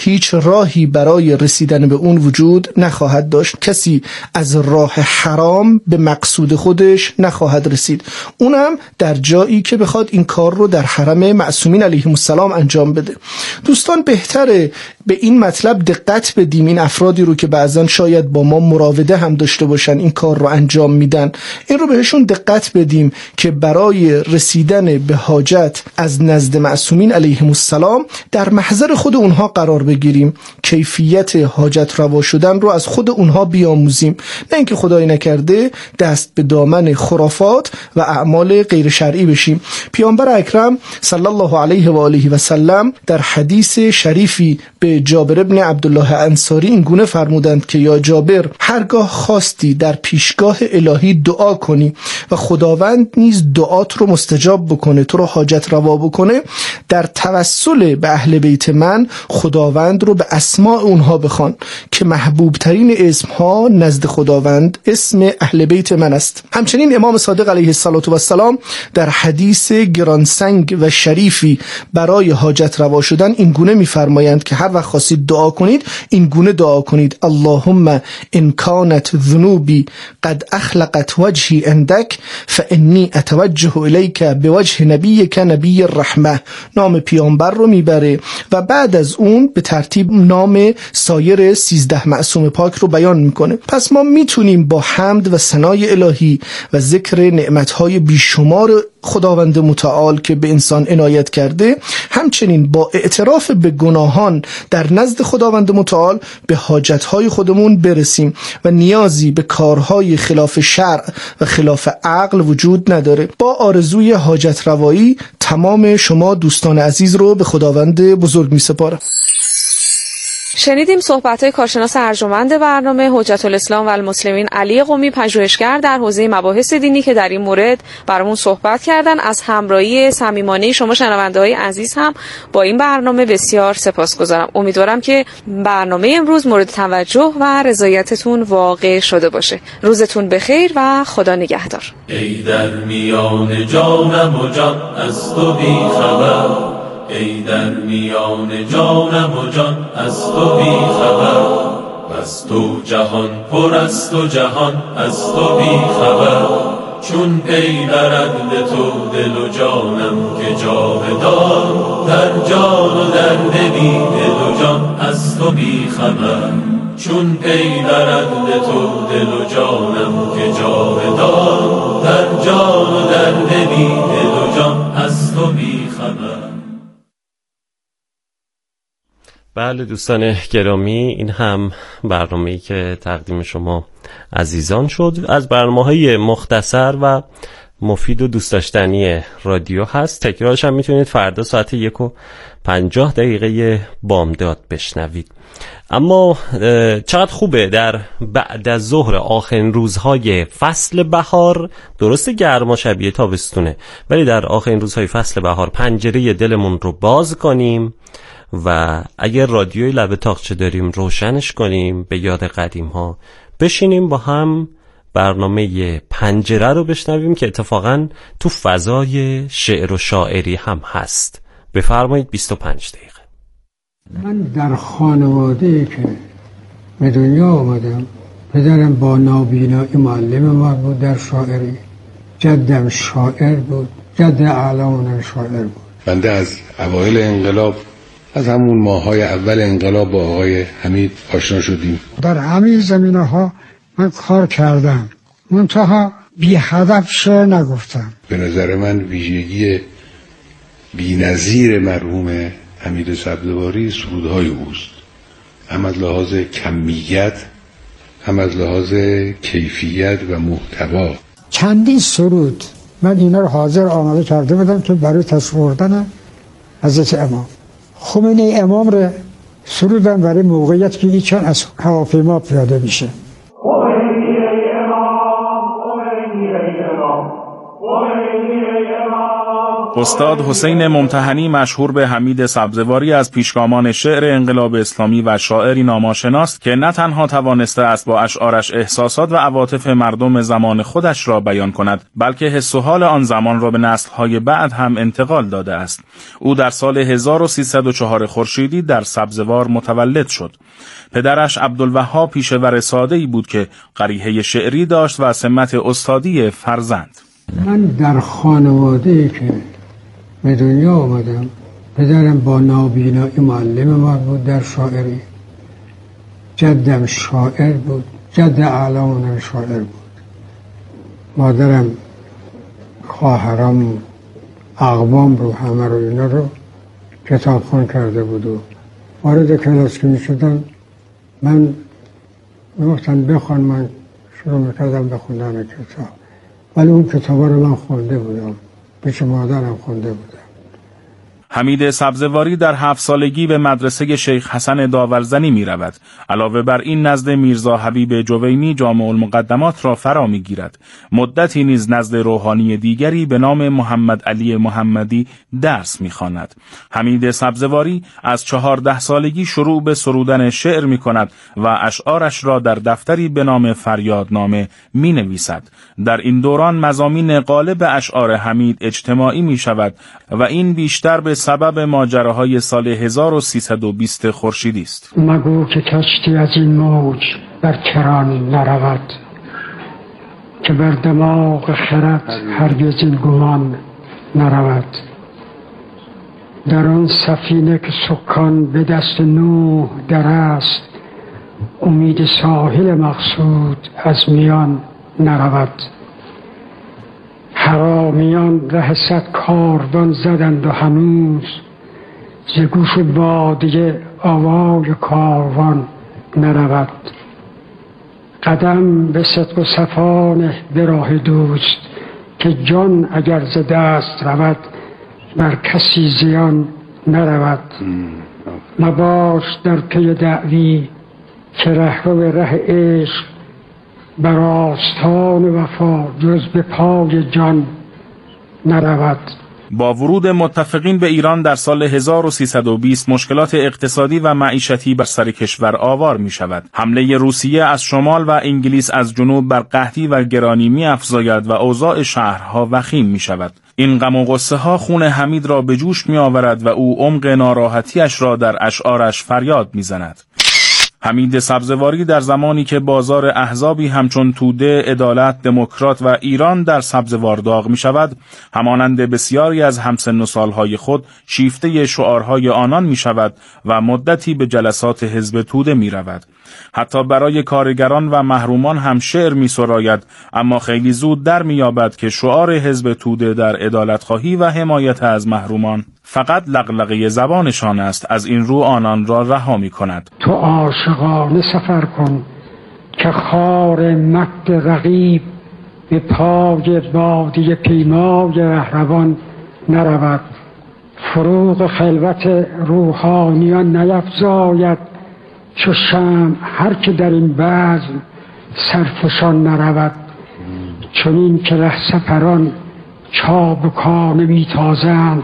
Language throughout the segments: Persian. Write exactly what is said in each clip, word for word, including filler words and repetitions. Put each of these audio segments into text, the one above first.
هیچ راهی برای رسیدن به اون وجود نخواهد داشت. کسی از راه حرام به مقصود خودش نخواهد رسید، اونم در جایی که بخواد این کار رو در حرم معصومین علیهم السلام انجام بده. دوستان بهتره به این مطلب دقت بدیم. این افرادی رو که بعضن شاید با ما مراوده هم داشته باشن، این کار رو انجام میدن، این رو بهشون دقت بدیم که برای رسیدن به حاجت از نزد معصومین علیهم السلام در محضر خود اونها قرار بگیریم، کیفیت حاجت روا شدن رو از خود اونها بیاموزیم، نه اینکه خدای نکرده دست به دامن خرافات و اعمال غیر شرعی بشیم. پیامبر اکرم صلی الله علیه و آله و سلم در حدیث شریفی به جابر ابن عبدالله انصاری این گونه فرمودند که یا جابر، هرگاه خواستی در پیشگاه الهی دعا کنی و خداوند نیز دعات رو مستجاب بکنه، تو رو حاجت روا بکنه، در توسل به اهل بیت من خداوند رو به اسماء اونها بخوان که محبوب ترین اسمها نزد خداوند اسم اهل بیت من است. همچنین امام صادق علیه السلام در حدیث گرانسنگ و شریفی برای حاجت روا شدن این گونه می‌فرمایند که هر وقت خواستید دعا کنید این گونه دعا کنید: اللهم ان كانت ذنوبی قد اخلقت وجهی عندك فانی اتوجه الیک بوجه نبیک نبی الرحمه. نام پیامبر رو میبره و بعد از اون به ترتیب نام سایر سیزده معصوم پاک رو بیان میکنه. پس ما میتونیم با حمد و ثنای الهی و ذکر نعمتهای بیشمار خداوند متعال که به انسان عنایت کرده، همچنین با اعتراف به گناهان در نزد خداوند متعال به حاجتهای خودمون برسیم و نیازی به کارهای خلاف شرع و خلاف عقل وجود نداره. با آرزوی حاجت روایی تمام شما دوستان عزیز رو به خداوند بزرگ می سپارم. شنیدیم صحبت‌های کارشناس ارجمند برنامه حجت الاسلام و المسلمین علی قمی، پژوهشگر در حوزه مباحث دینی که در این مورد برامون صحبت کردن. از همراهی صمیمانه شما شنونده‌های عزیز هم با این برنامه بسیار سپاسگزارم. امیدوارم که برنامه امروز مورد توجه و رضایتتون واقع شده باشه. روزتون بخیر و خدا نگهدار. ای در میان جانم و جان از تو بی خبر، ای در میان جانم و جان از تو بی خبر، بس تو جهان پر است و جهان از تو بی خبر. چون پی برد به تو دل و جانم که جاودان، در جان و در دلی دل و جان از تو بی خبر. چون پی برد به تو دل و جانم که جاودان، در جان و در دلی دل و جان از تو بی خبر. بله دوستان گرامی، این هم برنامه‌ای که تقدیم شما عزیزان شد از برنامه‌های مختصر و مفید و دوست داشتنی رادیو هست. تکرارش هم میتونید فردا ساعت یک و پنجاه دقیقه بامداد بشنوید. اما چقدر خوبه در بعد از ظهر آخرین روزهای فصل بهار، درست گرما شبیه تابستونه ولی در آخرین روزهای فصل بهار پنجره دلمون رو باز کنیم و اگر رادیوی لب تاقچه داریم روشنش کنیم، به یاد قدیم ها بشینیم با هم برنامه پنجره رو بشنویم که اتفاقا تو فضای شعر و شاعری هم هست. بفرمایید بیست و پنج دقیقه. من در خانواده که به دنیا آمدم، پدرم با نابینایی معلم ما بود در شاعری، جدم شاعر بود، جد اعلامون شاعر بود. بنده از اوایل انقلاب، از همون ماهای اول انقلاب با آقای حمید آشنا شدیم. در همه زمینه ها من کار کردم، منتها بی هدف شعر نگفتم. به نظر من ویژگی بی نظیر مرحوم حمید سبزواری سرودهای اوست، هم از لحاظ کمیت هم از لحاظ کیفیت و محتوا. چندین سرود من اینا رو حاضر آماده کرده بودم که برای تصویردن حضرت امام. خمینی امام رو سرودم برای موقعیت که ایچان از هواپیما پیاده میشه. استاد حسین ممتحنی مشهور به حمید سبزواری از پیشگامان شعر انقلاب اسلامی و شاعری ناماشناست که نه تنها توانسته است با اشعارش احساسات و عواطف مردم زمان خودش را بیان کند، بلکه حس و حال آن زمان را به نسل‌های بعد هم انتقال داده است. او در سال هزار و سیصد و چهار خورشیدی در سبزوار متولد شد. پدرش عبدالوهاب پیشور ساده‌ای بود که قریحه شعری داشت و سمت استادی فرزند. من در خانواده‌ای که به دنیا آمدم، پدرم با نابینایی معلم ما بود در شاعری، جدم شاعر بود، جد اعلامم شاعر بود، مادرم خواهرام اقوام رو همه رو اینا رو کتابخوان کرده بود و وارد کلاس که می شدن من میگفتن بخوان، من شروع میکردم بخوندن کتاب، ولی اون کتابا رو من خونده بودم، پیش مادرم خونده بودم. حمید سبزواری در هفت سالگی به مدرسه شیخ حسن داورزنی می رود. علاوه بر این نزد میرزا حبیب جوینی جامع المقدمات را فرا می گیرد. مدتی نیز نزد روحانی دیگری به نام محمد علی محمدی درس می خواند. حمید سبزواری از چهارده سالگی شروع به سرودن شعر می کند و اشعارش را در دفتری به نام فریادنامه می نویسد. در این دوران مضامین غالب اشعار حمید اجتماعی می شود و این بیشتر به سبب ماجراهای سال هزار و سیصد و بیست خورشیدی است. مگو که کشتی از این موج بر کران نرود، که بر دماغ خرد هرگز این گمان نرود. در آن سفینه که سکان به دست نوح در است، امید ساحل مقصود از میان نرود. حرامیان ره صد کاروان زدند و هنوز، ز گوش بادیه آوای کاروان نرود. قدم به صدق و صفا نه به راه دوست، که جان اگر ز دست رود بر کسی زیان نرود. مباش در پی دعوی که رهرو ره عشق، بر آستان وفا جز به پای جان نرود. با ورود متفقین به ایران در سال هزار و سیصد و بیست مشکلات اقتصادی و معیشتی بر سر کشور آوار می شود. حمله روسیه از شمال و انگلیس از جنوب بر قحطی و گرانی می افزاید و اوضاع شهرها وخیم می شود. این غم و غصه ها خون حمید را به جوش می آورد و او عمق ناراحتیش را در اشعارش فریاد می زند. حمید سبزواری در زمانی که بازار احزابی همچون توده، عدالت، دموکرات و ایران در سبزوار داغ می شود، همانند بسیاری از همسن و سالهای خود شیفته شعارهای آنان می شود و مدتی به جلسات حزب توده می رود. حتی برای کارگران و محرومان هم شعر می سراید، اما خیلی زود در می یابد که شعار حزب توده در عدالتخواهی و حمایت از محرومان فقط لغلغه زبانشان است. از این رو آنان را رها می کند. تو عاشقانه سفر کن که خار مکد رقیب، به پای بادی پیمای رهروان نرود. فروغ خلوت روحانیان نیفزاید، چو شمع هر که در این بزم سرفشان نرود. چنین که ره سپران چابکانه میتازند،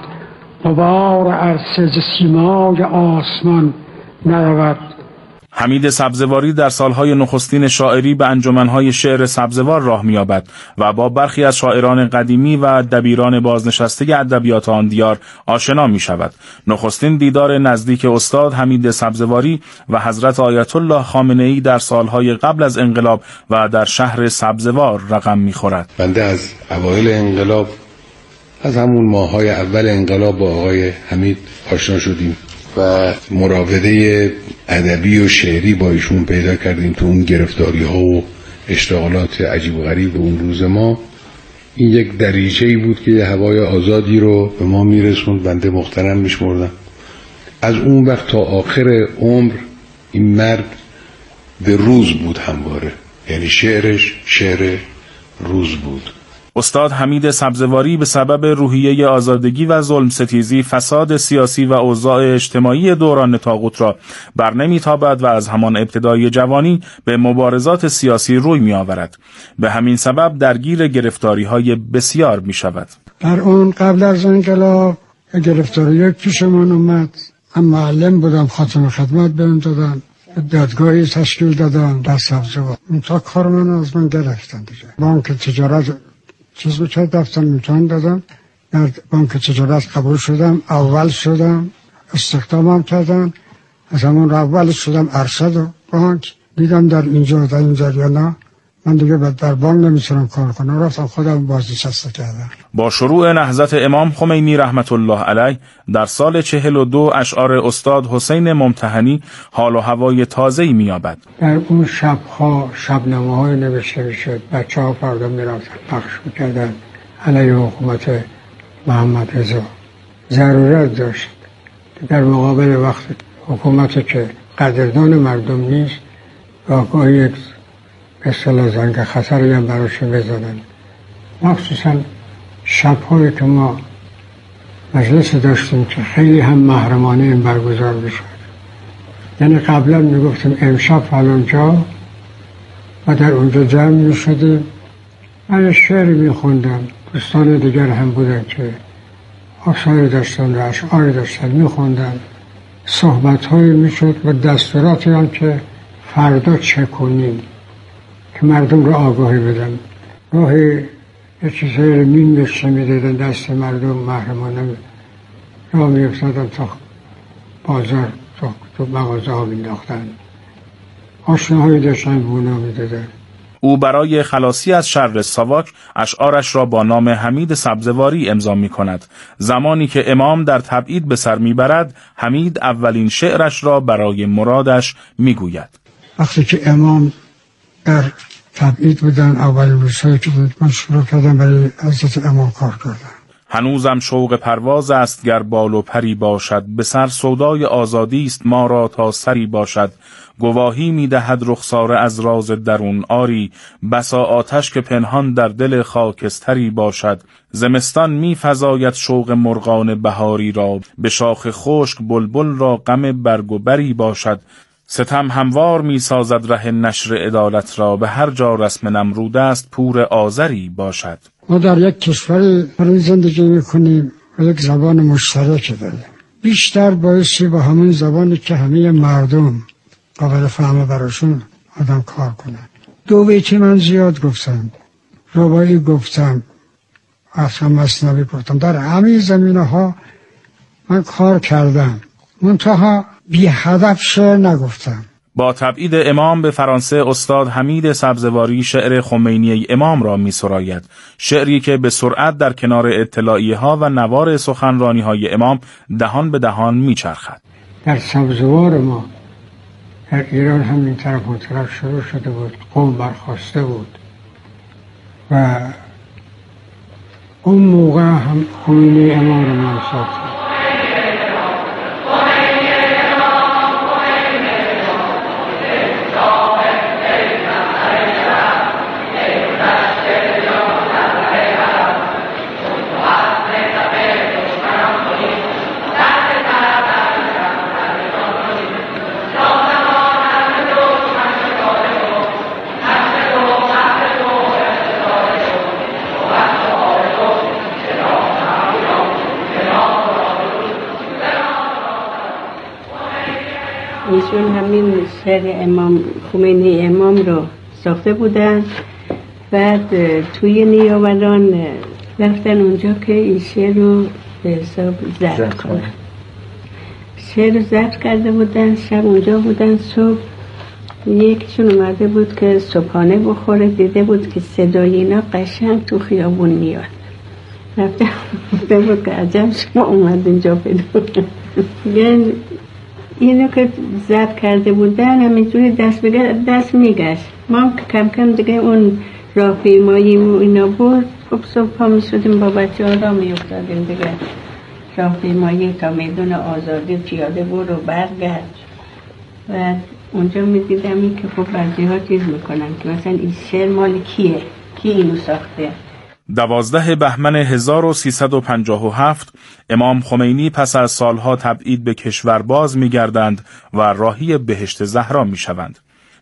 غبار عرصه ز سیمای آسمان نرود. حمید سبزواری در سالهای نخستین شاعری به انجمنهای شعر سبزوار راه می‌یابد و با برخی از شاعران قدیمی و دبیران بازنشسته ادبیات آن دیار آشنا می‌شود. نخستین دیدار نزدیک استاد حمید سبزواری و حضرت آیت الله خامنه‌ای در سالهای قبل از انقلاب و در شهر سبزوار رقم می‌خورد. بنده از اوایل انقلاب، از همون ماه‌های اول انقلاب با آقای حمید آشنا شدیم و مراوده ادبی و شعری با ایشون پیدا کردیم تو اون گرفتاری ها و اشتغالات عجیب و غریب اون روز ما. این یک دریچه‌ای بود که یه هوای آزادی رو به ما میرسوند. بنده محترم میشمردم. از اون وقت تا آخر عمر این مرد به روز بود همواره، یعنی شعرش شعر روز بود. استاد حمید سبزواری به سبب روحیه آزادگی و ظلم ستیزی، فساد سیاسی و اوضاع اجتماعی دوران طاغوت را بر نمیتابد و از همان ابتدای جوانی به مبارزات سیاسی روی می آورد. به همین سبب درگیر گرفتاری‌های بسیار می شود. در اون قبل از انقلاب گرفتاری پیشمون اومد. من معلم بودم، خاتم خدمت بهم دادن، دادگاهی تشکیل دادن در سبزوار. تا کار من از من گرفتن دیگه. بانک تجارت چیز رو که دفتر امتحان دادم، در بانک تجارت قبول شدم، اول شدم، استخدامم کردن. از همون اول شدم ارشد و بانک. دیدم در اینجا در این جریانا من دیگه در بانک نمیتونم کار کنم، رفتم خودم بازنشسته کردم. با شروع نهضت امام خمینی رحمت الله علیه در سال چهل و دو اشعار استاد حسین ممتحنی حال و هوای تازه‌ای می‌یابد. در اون شب‌ها شبنامه‌های نوشته می‌شد، بچه‌ها فردا می‌رفتن پخش می‌کردن علیه حکومت محمد رضا. ضرورت داشت در مقابل وقت حکومتی که قدردان مردم نیست، گاه یک به اصطلاح زنگ خطری هم براش بزنن. مخصوصا شب‌هایی که ما مجلس داشتیم که خیلی هم محرمانه این برگزار میشد. یعنی قبلا میگفتیم امشب فلان جا و در اونجا جمع میشدیم. من شعر میخوندم، دوستان دیگر هم بودن که آثاری داشتن و اشعاری داشتن میخوندن. صحبت‌هایی میشد و دستوراتی هم که فردا چه کنیم که مردم رو آگاهی بدن. راهی یه چیزایی رو مینوشته میدادن دست مردم، محرمانه راه میافتادن تا بازار، تا تو مغازه ها مینداختن. آشناهایی داشتن بونا میدادن. او برای خلاصی از شر ساواک اشعارش را با نام حمید سبزواری امضا می کند. زمانی که امام در تبعید به سر می برد، حمید اولین شعرش را برای مرادش می گوید. وقتی که امام در تبعید بودن، اول روزهایی که بود، من شروع کردم برای حضرت امام کار کردن. هنوزم شوق پرواز است گر بال و پری باشد، به سر سودای آزادی است ما را تا سری باشد. گواهی می‌دهد رخساره از راز درون آری، بسا آتش که پنهان در دل خاکستری باشد. زمستان می‌فزاید شوق مرغان بهاری را، به شاخ خشک بلبل را غم برگ و بری باشد. ستم هموار می‌سازد ره نشر عدالت را، به هر جا رسم نمرود است پور آذری باشد. ما در یک کشور برای زندگی می‌کنیم و یک زبان مشترک داریم. بیشتر بایستی با همون زبانی که همه مردم قابل فهمه براشون آدم کار کنن. دو بیتی من زیاد گفتم، ربایی گفتم، اصلا مثنوی گفتم، در همه زمینه ها من کار کردم، منتها بی هدف شعر نگفتم. با تبعید امام به فرانسه استاد حمید سبزواری شعر خمینی امام را می سراید. شعری که به سرعت در کنار اطلاعیه ها و نوار سخنرانی های امام دهان به دهان می چرخد. در سبزوار ما در ایران هم این طرف اون طرف شروع شده بود، قوم برخواسته بود و اون موقع هم خمینی امام را من ساختم. ایشون همین شعر امام خمینی امام رو ساخته بودن. بعد توی نیاوران رفتن اونجا که این شعر رو به حساب ضبط کنن. شعر رو ضبط کرده بودن، شب اونجا بودن. صبح یکیشون اومده بود که صبحانه بخوره، دیده بود که صدای اینا قشنگ تو خیابون میاد. رفته بود که عجب شما اومد اینجا پیدا کنن. اینو که ضبط کرده بودن همینجوری دست بگه دست میگشت. ما کم کم دیگه اون راهپیمایی و اینا بود. خب صبح پا میشدیم با بچه ها را میافتادیم دیگه راهپیمایی تا میدون آزادی، پیاده برو برگشت. و اونجا میدیدم این که خب بعضی ها چیز میکنن که مثلا این شعر مال کیه، کی اینو ساخته. دوازده بهمن هزار و سیصد و پنجاه و هفت امام خمینی پس از سالها تبعید به کشور باز می‌گردند و راهی بهشت زهرا می‌شوند.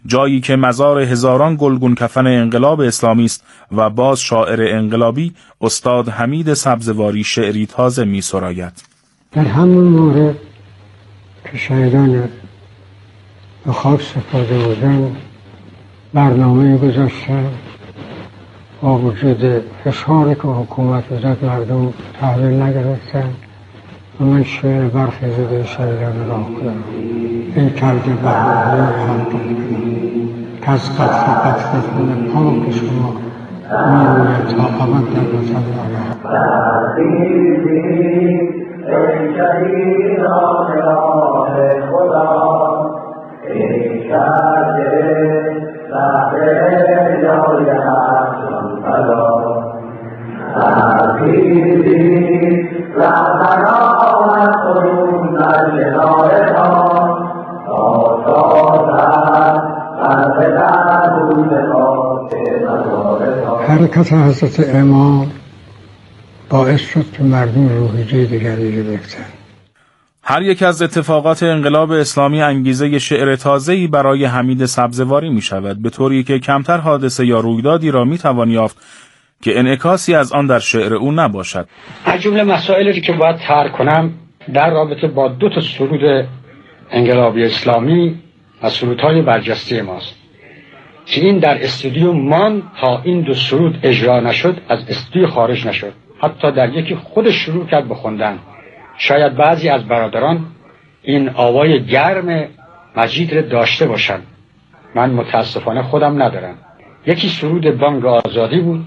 جایی که مزار هزاران گلگون کفن انقلاب اسلامی است و باز شاعر انقلابی استاد حمید سبزواری شعری تازه می سراید. در همون مورد که شهیدان به خاک سپرده بودن برنامه گذاشتن، با وجود فشاری که حکومت وزد مردم تحویل نگرفتن و من شعر برخی زده شهیدان را کنم. این کرده برنامه خواهد که از قتل قتل خون پاک شما میروید تا آمد در وطن آمد. ای شهیدان راه خدا، ای کرده سهر جای حسن فدا، تحقیقی رهبران کنون در کنارتان، تا سازد قلب درون خاک مزارتان. حرکت حضرت امام باعث شد که مردم روحیه دیگری گرفتن. هر یک از اتفاقات انقلاب اسلامی انگیزه شعر تازه‌ای برای حمید سبزواری می شود، به طوری که کمتر حادثه یا رویدادی را می توان یافت که انعکاسی از آن در شعر او نباشد. از جمله مسائلی که باید طرح کنم در رابطه با دو تا سرود انقلابی اسلامی و سرودهای برجسته ماست که این در استودیو مان تا این دو سرود اجرا نشد، از استودیو خارج نشد. حتی در یکی خودش شروع کرد به خوندن. شاید بعضی از برادران این آوای گرم مجید را داشته باشند، من متاسفانه خودم ندارم. یکی سرود بانگ آزادی بود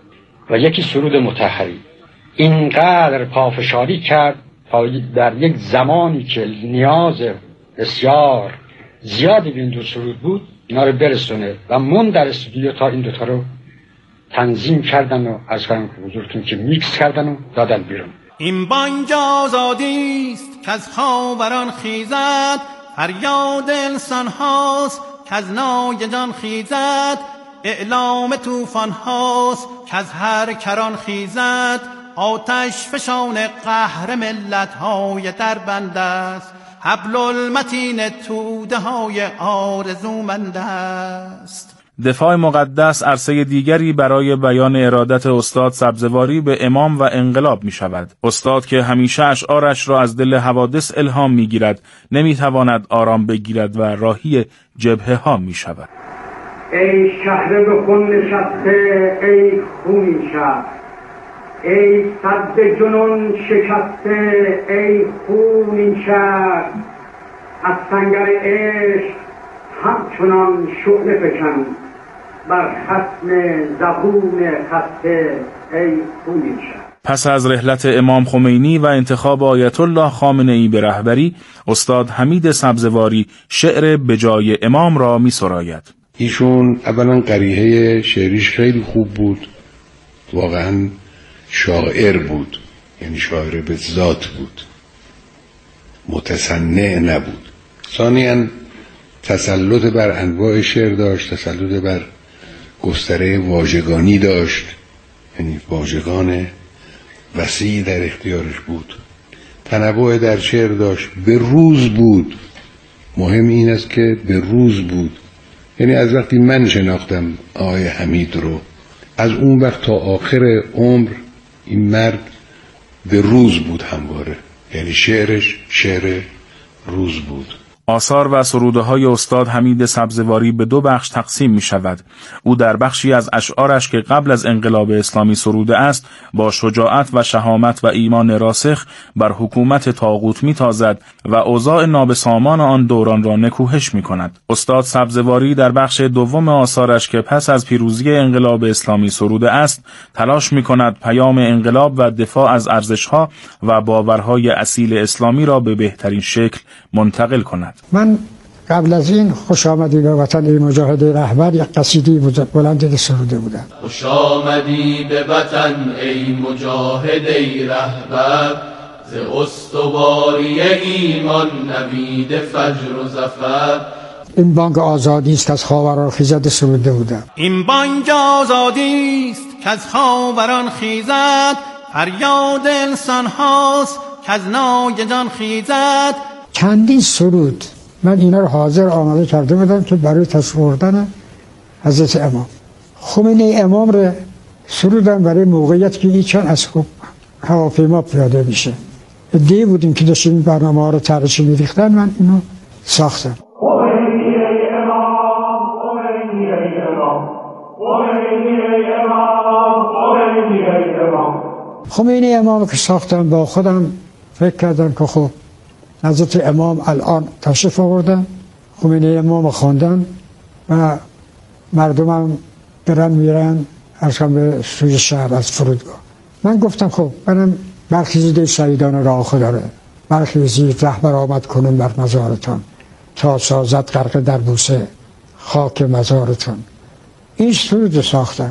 و یکی سرود مطهری. اینقدر پافشاری کرد تا در یک زمانی که نیاز بسیار زیادی به این دو سرود بود اینا رو برسونه و من در استودیو تا این دوتا رو تنظیم کردن و از کنم که حضورتون که میکس کردن و دادن بیرون. این بانگ آزادی است که از خاوران خیزد، فریاد انسان هاست که از نای جان خیزد، اعلام طوفان هاست که از هر کران خیزد، آتش فشان قهر ملت های دربند است، حبل المتین توده های آرزومند است. دفاع مقدس عرصه دیگری برای بیان ارادت استاد سبزواری به امام و انقلاب می شود. استاد که همیشه اشعارش را از دل حوادث الهام می گیرد، نمی تواند آرام بگیرد و راهی جبهه ها می شود. ای شهر به خون نشسته، ای خونی شهر، ای صد جنون شکسته، ای خونی شهر، از سنگر عشق همچنان شعله فکن، بر خصم زبون خسته، ای خونی شهر. پس از رحلت امام خمینی و انتخاب آیت الله خامنه‌ای به رهبری، استاد حمید سبزواری شعر به جای امام را می سراید. ایشون اولا قریحه شعریش خیلی خوب بود، واقعا شاعر بود، یعنی شاعر به ذات بود، متصنع نبود. ثانیاً تسلط بر انواع شعر داشت، تسلط بر گستره واژگانی داشت، یعنی واژگان وسیع در اختیارش بود، تنوع در شعر داشت، به روز بود. مهم این است که به روز بود، یعنی از وقتی من شناختم آقای حمید رو، از اون وقت تا آخر عمر این مرد به روز بود همواره، یعنی شعرش شعر روز بود. آثار و سروده های استاد حمید سبزواری به دو بخش تقسیم می شود. او در بخشی از اشعارش که قبل از انقلاب اسلامی سروده است، با شجاعت و شهامت و ایمان راسخ بر حکومت طاغوت می تازد و اوضاع نابسامان آن دوران را نکوهش می کند. استاد سبزواری در بخش دوم آثارش که پس از پیروزی انقلاب اسلامی سروده است، تلاش می کند پیام انقلاب و دفاع از ارزش‌ها و باورهای اصیل اسلامی را به بهترین شکل منتقل کند. من قبل از این خوش آمدی به وطن ای مجاهد رهبر یک قصیده بلند سروده بودم. خوش آمدی به وطن ای مجاهد ای رهبر، ز استواری ایمان نوید فجر و ظفر. این بانگ آزادی است که از خاوران خیزد سروده بودم. این بانگ آزادی است که از خاوران خیزد، فریاد انسان هاست که از نای جان خیزد. چندین سرود من اینا رو حاضر آماده کرده بودم که برای تشریف آوردن حضرت امام. خمینی امام رو سرودم برای موقعیت که ایچان از خوب هواپیما پیاده میشه. دی بودیم که داشتیم این برنامه ها رو ترش میریختن، من اینو ساختم. خمینی امام که ساختم با خودم فکر کردم که خب حضرت امام الان تشریف آوردن، خمینی امام خواندن و مردمم برن میرن ارشم به سوی شهر از فرودگاه. من گفتم خب برم برخیزید شهیدان راه خدا رو، برخیزید رهبر آمد کنون بر مزارتان، تا سازد غرق در بوسه خاک مزارتان. این سرود ساختن.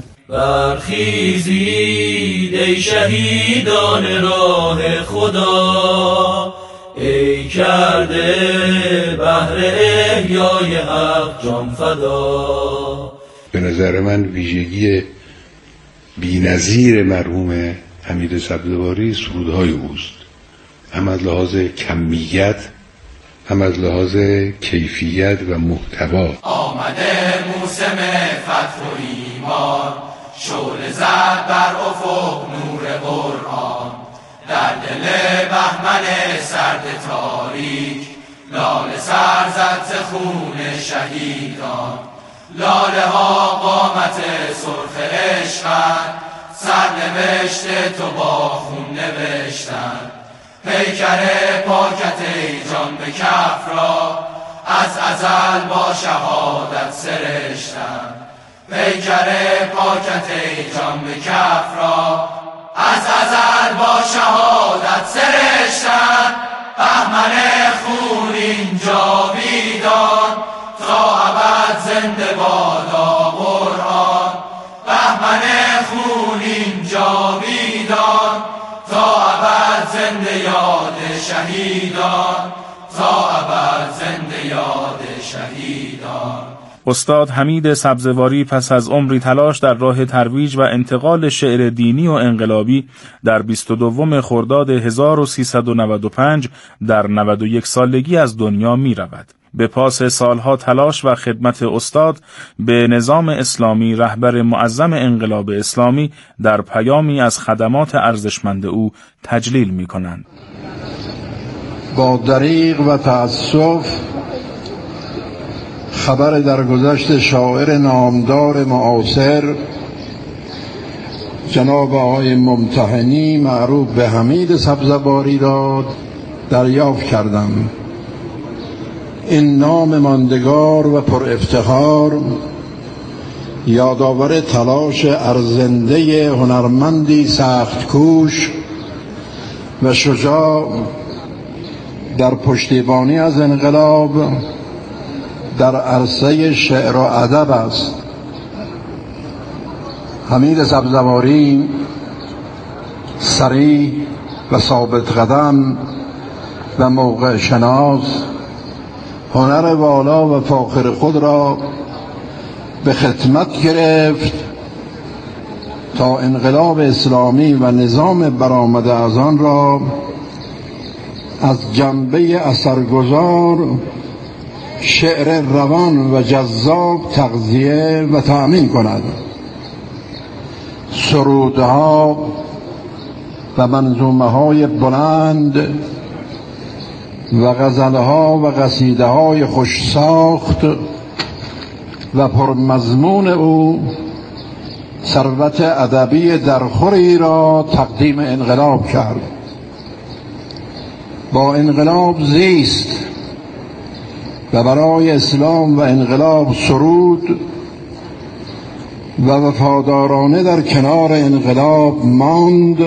برخیزید ای شهیدان راه خدا، ای کرده بهر احیای حق جان فدا. به نظر من ویژگی بی‌نظیر مرحوم حمید سبزواری سرودهای اوست، هم از لحاظ کمیت هم از لحاظ کیفیت و محتوا. آمده موسم فتح و ایمان، شعله زد بر افق نور قرآن، در دل بهمن سرد تاریک لاله سر زد ز خون شهیدان. لاله ها قامت سرخ عشقند، سر نوشته تو با خون نوشتن. پیکر پاکت ای جان به کف را، از ازل با شهادت سرشتن. پیکر پاکت ای جان به کف را، از ازل با شهادت سرشتن. بهمن خونین جاویدان، تا ابد زنده بادا قرآن. بهمن خونین جاویدان، تا ابد زنده یاد شهیدان، تا ابد زنده یاد شهیدان. استاد حمید سبزواری پس از عمری تلاش در راه ترویج و انتقال شعر دینی و انقلابی در بیست و دوم خرداد هزار و سیصد و نود و پنج در نود و یک سالگی از دنیا می رود. به پاس سالها تلاش و خدمت استاد به نظام اسلامی، رهبر معظم انقلاب اسلامی در پیامی از خدمات ارزشمند او تجلیل می کنند. با دریغ و تأسف خبر درگذشت شاعر نامدار معاصر جناب آقای ممتحنی معروف به حمید سبزواری را دریافت کردم. این نام ماندگار و پر افتخار یادآور تلاش ارزنده هنرمندی سخت کوش و شجاع در پشتیبانی از انقلاب در عرصه شعر و ادب است. حمید سبزواری صریح و ثابت قدم و موقع شناس هنر والا و فاخر خود را به خدمت گرفت تا انقلاب اسلامی و نظام برآمده از آن را از جنبه اثرگذار شعر روان و جذاب تغذیه و تأمین کند. سرودها و منظومه‌های بلند و غزلها و قصیده‌های خوش ساخت و پرمضمون او ثروت ادبی درخوری را تقدیم انقلاب کرد. با انقلاب زیست و برای اسلام و انقلاب سرود و وفادارانه در کنار انقلاب ماند.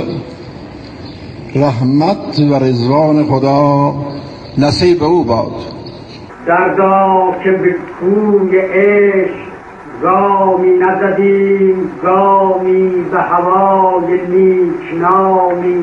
رحمت و رضوان خدا نصیب او باد. دردا که به کوی عشق گامی نزدیم، گامی به هوای نیکنامی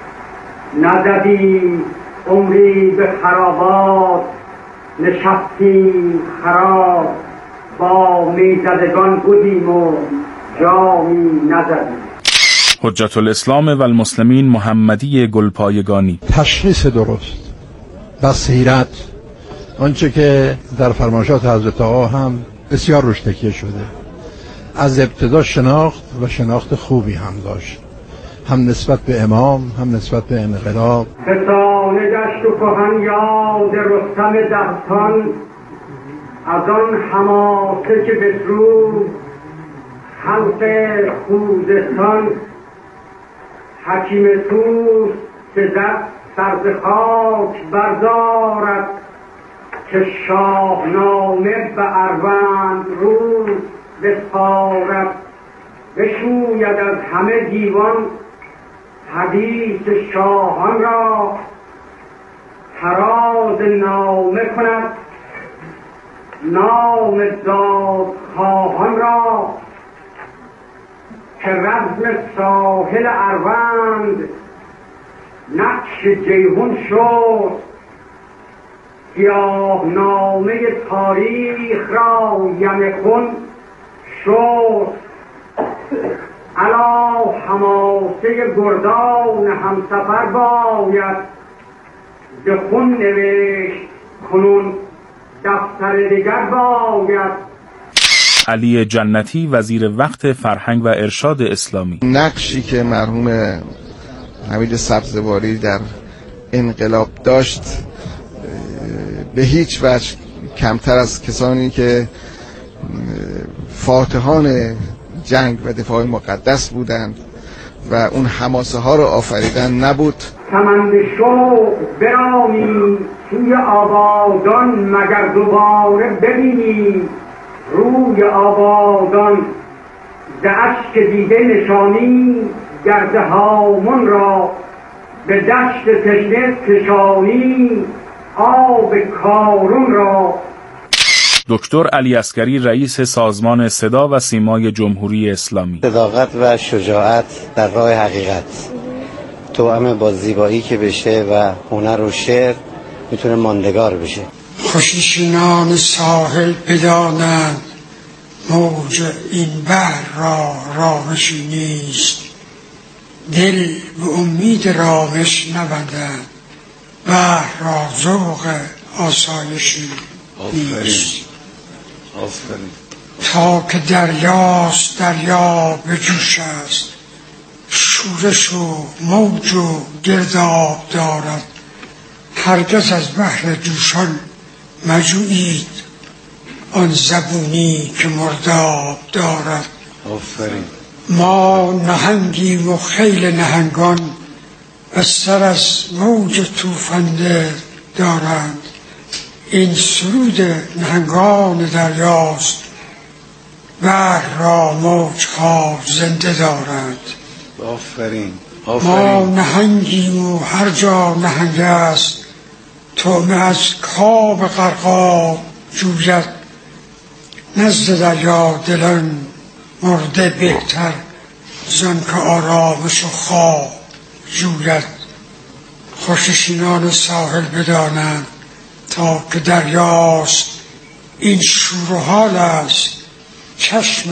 نزدیم، عمری به خرابات نشستیم خراب، با میزدگان بودیم و جامی نزدیم. حجت الاسلام و المسلمین محمدی گلپایگانی. تشخیص درست، بصیرت آنچه که در فرمایشات حضرت آقا هم بسیار روش تکیه شده. از ابتدا شناخت و شناخت خوبی هم داشت، هم نسبت به امام، هم نسبت به انقلاب. فسانه گشت و کهن یاد رستم دهستان، از آن حماسه که بسرود خلق خوزستان. حکیم توس سزد سرز خاک بردارد، که شاهنامه به اروند روز بسپارد. بشوید از همه دیوان حدیث شاهان را، تراز نامه کند نام دادخواهان را. که رزم ساحل اروند نقش جیهون شد، سیاه نامه تاریخ را یمه خون شد. علا حماسه گردان همسفر باید، به خون نوشت کنون دفتر دیگر باید. علی جنتی، وزیر وقت فرهنگ و ارشاد اسلامی. نقشی که مرحوم حمید سبزواری در انقلاب داشت به هیچ وجه کمتر از کسانی که فاتحان جنگ و دفاع مقدس بودند و اون حماسه ها رو آفریدن نبود. کمند شوق برامی سوی آبادان، مگر دوباره ببینی روی آبادان. ز اشک دیده نشانی گرد هامون را، به دشت تشنه کشانی آب کارون را. دکتر علی عسگری، رئیس سازمان صدا و سیمای جمهوری اسلامی. صداقت و شجاعت در راه حقیقت توأم با زیبایی که بشه و هنر و شعر میتونه ماندگار بشه. خوشنشینان ساحل بدانند موج این بحر را راهشی نیست. دل به امید راهش نبندند، بحر را ذوق آسایشی نیست. آفرین. تا که دریاست دریا به جوش است، شورش و موج و گرداب دارد. هرگز از بحر جوشان مجویید آن زبونی که مرداب دارد. آفرین. ما نهنگیم و خیل نهنگان بستر از موج توفنده دارند. این سرود نهنگان دریاست، بحر را موجها زنده دارند. آفرین. آفرین. ما نهنگیم و هر جا نهنگ است، طعمه از کام غرقاب جوید. نزد دریا دلان مرده بهتر، زن که آرامش و خواب جوید. خوشنشینان ساحل بدانند تا که دریاست این شور و حال است. چشم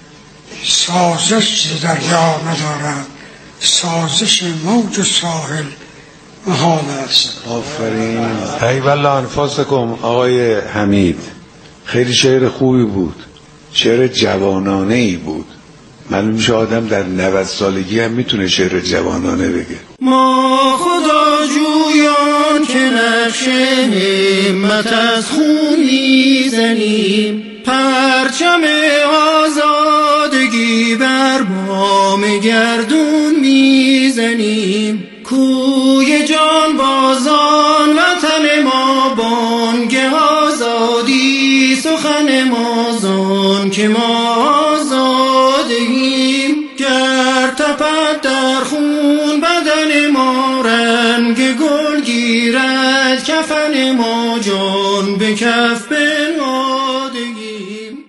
سازش دریا ندارد، سازش موج ساحل محال است. آفرین. ای والله انفاسکم. آقای حمید خیلی شعر خوبی بود، شعر جوانانه ای بود. معلوم میشه آدم در نود سالگی هم میتونه شعر جوانانه بگه. ما خدا جویان که نقش همت از خون میزنیم، پرچم آزادگی بر بام گردون میزنیم. کوی جان بازان وطن ما بانگ آزادی، سخن ما زان که ما آزادیم. گر تپد در خون بدن ما رنگ گل گیرد، کفن ما جان به کف بنهادیم.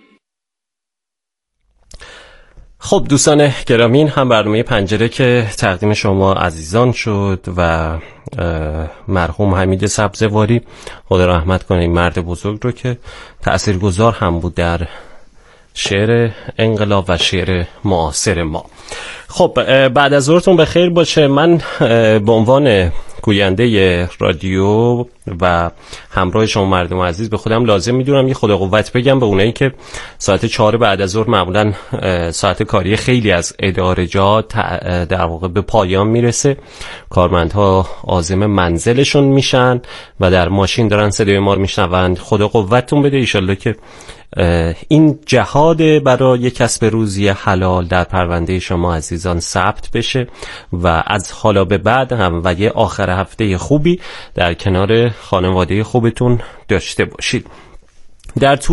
خب دوستان گرامی، هم برنامه پنجره که تقدیم شما عزیزان شد و مرحوم حمید سبزواری، خدا رحمت کنه این مرد بزرگ رو که تأثیرگذار هم بود در شعر انقلاب و شعر معاصر ما. خب بعد از ظهرتون بخیر باشه. من به عنوان گوینده رادیو و همراه شما مردم عزیز به خودم لازم میدونم یه خدا قوت بگم به اونایی که ساعت چهار بعد از ظهر معمولا ساعت کاری خیلی از ادارجات در واقع به پایان میرسه، کارمندها عازم منزلشون میشن و در ماشین دارن صدای ما رو میشنون. خدا قوتتون بده، ایشالله که این جهاد برای کسب روزی حلال در پرونده شما عزیزان ثبت بشه و از حالا به بعد هم و یه آخر هفته خوبی در کنار خانواده خوبتون داشته باشید. در